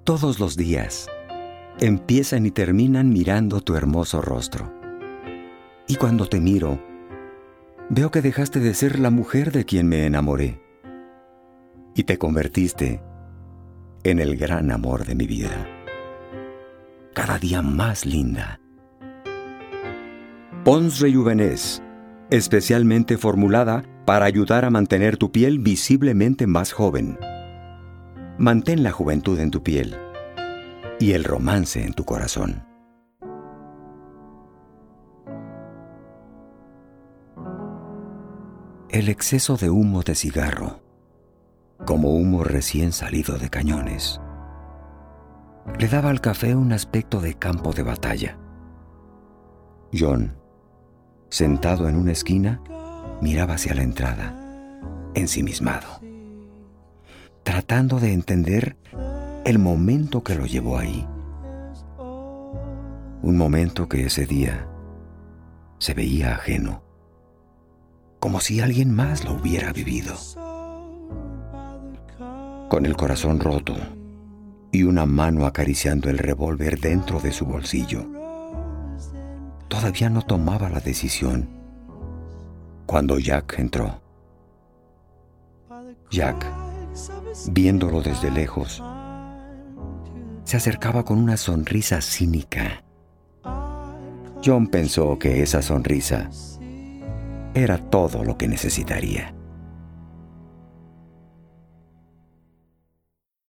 Todos los días empiezan y terminan mirando tu hermoso rostro. Y cuando te miro, veo que dejaste de ser la mujer de quien me enamoré y te convertiste en el gran amor de mi vida. Cada día más linda. Pond's Rejuvenez, especialmente formulada para ayudar a mantener tu piel visiblemente más joven. Mantén la juventud en tu piel y el romance en tu corazón. El exceso de humo de cigarro, como humo recién salido de cañones, le daba al café un aspecto de campo de batalla. John, sentado en una esquina, miraba hacia la entrada, ensimismado, tratando de entender el momento que lo llevó ahí. Un momento que ese día se veía ajeno, como si alguien más lo hubiera vivido. Con el corazón roto y una mano acariciando el revólver dentro de su bolsillo, todavía no tomaba la decisión cuando Jack entró. Jack, viéndolo desde lejos, se acercaba con una sonrisa cínica. John pensó que esa sonrisa era todo lo que necesitaría.